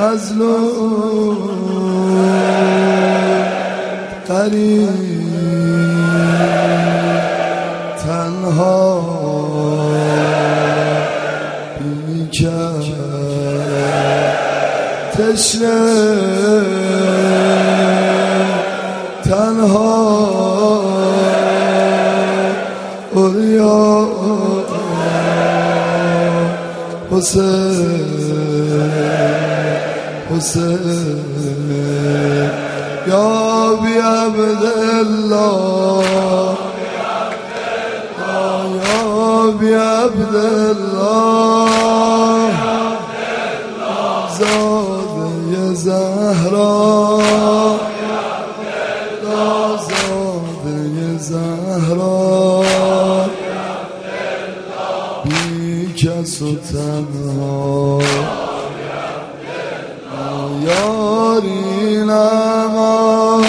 از لطف قریب تنها بیکر تشنه تنها اوریا حسین حسین یا بی عبدالله یا بی عبدالله زاده زهرا زاده زهرا بی کس و تنها یاری نما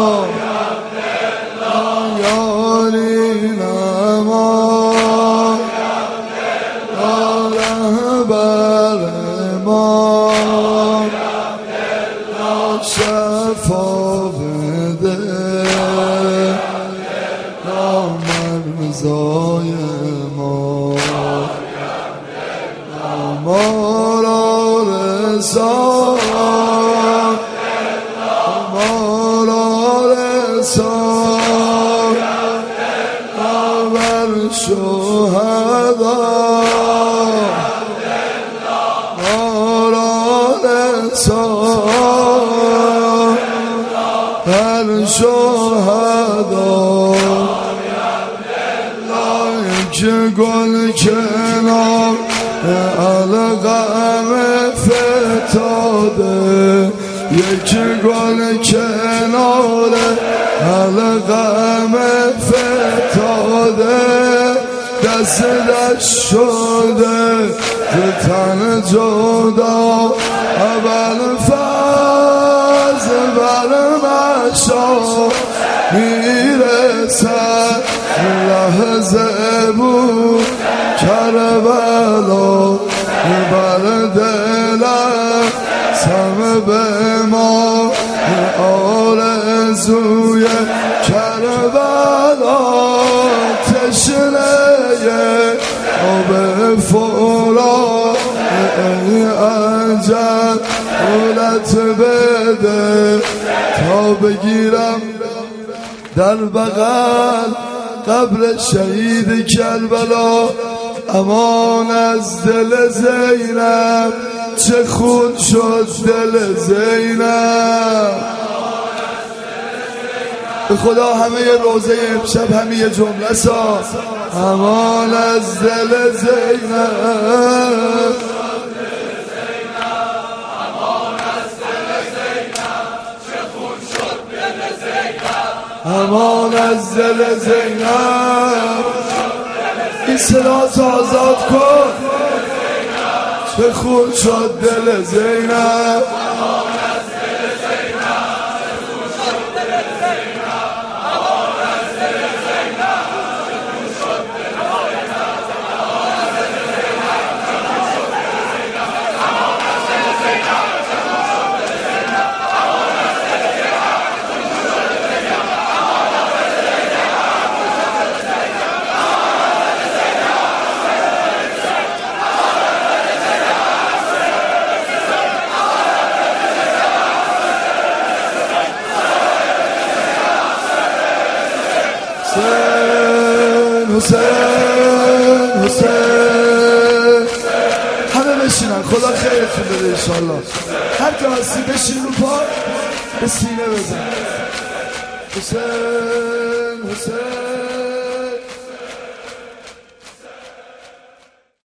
یاری نما رهبر ما شفا بده نامرزای ما ما را رسان ما را رسان بر شهدا ما را رسان بر شهدا یک گل کنار علقم فتاده یک گل کنار علقم فتاده دست دست شده ز تن جدا اول فاز بر مشا میرسد لحظه بود کربلا بر دلم سم به ما آرزوی کربلا تشنه آب فولاد ای عجل دولت بده تا بگیرم در بغل قبر شهید کربلا امان از دل زینب چه خون شد دل زینب به خدا همه روزه امشب همه جمله سا امان از دل زینب امان از دل زینب این صدا تو آزاد کن چه خون شد دل زینب حسین حسین همه بشینن خدا خیرتون بده انشالله هر که هستی بشین رو پا به سینه بزن حسین حسین